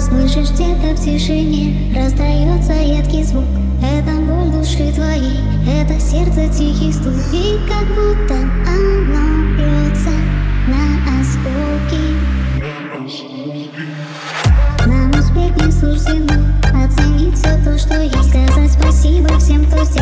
Слышишь, где-то в тишине раздается едкий звук. Это боль души твоей, это сердце тихий стук. И как будто оно бьется на осколки. Нам успеть не суждено, оценить все то, что есть. Сказать спасибо всем, кто